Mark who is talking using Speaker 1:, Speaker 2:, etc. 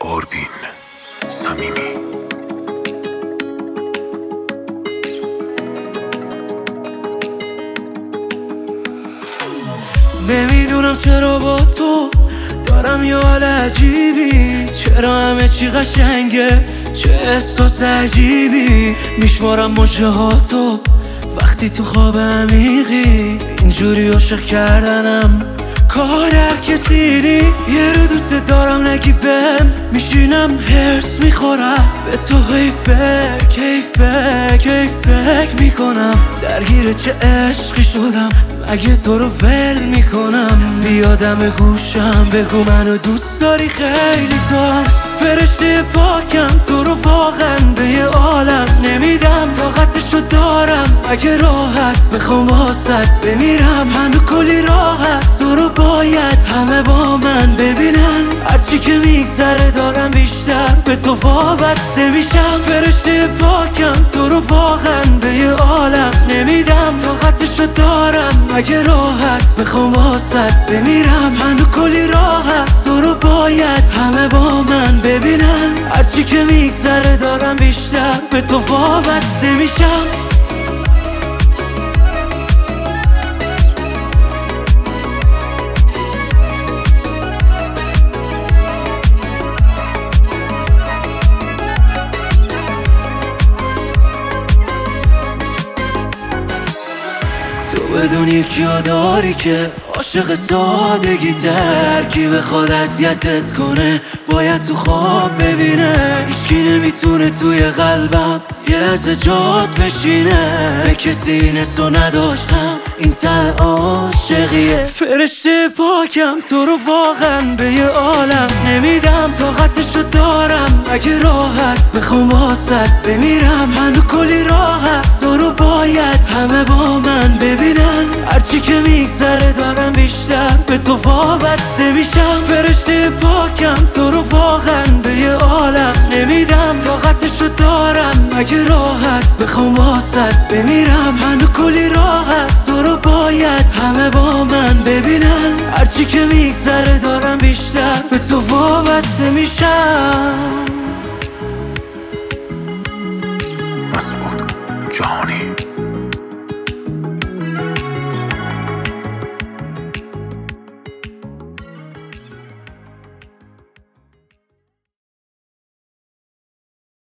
Speaker 1: آروین صمیمی.
Speaker 2: نمیدونم چرا با تو دارم یه حال عجیبی، چرا همه چی قشنگه، چه احساس عجیبی. میشمارم مژه هاتو وقتی تو خواب عمیقی، اینجوری عاشق کردنم کار هر کسی نی. یه رو دوست دارم نگی بهم، میشینم هرس میخورم به تو، هی فکر میکنم درگیر چه عشقی شدم، اگه تو رو ول میکنم. بیادم گوشم بگو منو دوست داری خیلی، تو هم فرشته پاکم، تو رو واقعا به یه عالم نمیدم، طاقتشو دارم اگه راحت بخوام واسط بمیرم. هنو کلی راه هست، تو رو باید همه با من ببینن، هرچی که میگذره دارم بیشتر به تو وابسته میشم. فرشته پاکم، تو رو واقعا به یه عالم نمیدم، طاقتشو دارم اگه راحت بخوام واسط بمیرم. هنو کلی راه هست، تو رو باید همه با من ببینن، هرچی که میگذره دارم بیشتر به تو وابسته میشم. تو بدون یکیو داری که عاشق سادگی تر، کی بخواد اذیتت کنه باید تو خواب ببینه. هیچکی نمیتونه توی قلبم یه لحظه جات بشینه، به کسی نسو نداشتم این ته عاشقیه. فرشته پاکم، تو رو واقعا به یه عالم نمیدم، طاقتشو دارم اگه راحت بخوام واسط بمیرم. هنو کلی راه هست، تو رو باید همه با من ببینن، هرچی که میگذره دارم بیشتر به تو وابسته میشم. فرشته پاکم، تو رو واقعا به یه عالم نمیدم، طاقتشو دارم اگه راحت بخوام واسط بمیرم. هنو کلی راه هست، تو رو باید همه با من ببینن، هرچی که میگذره دارم بیشتر به تو وابسته میشم.
Speaker 1: مسعود جهانی.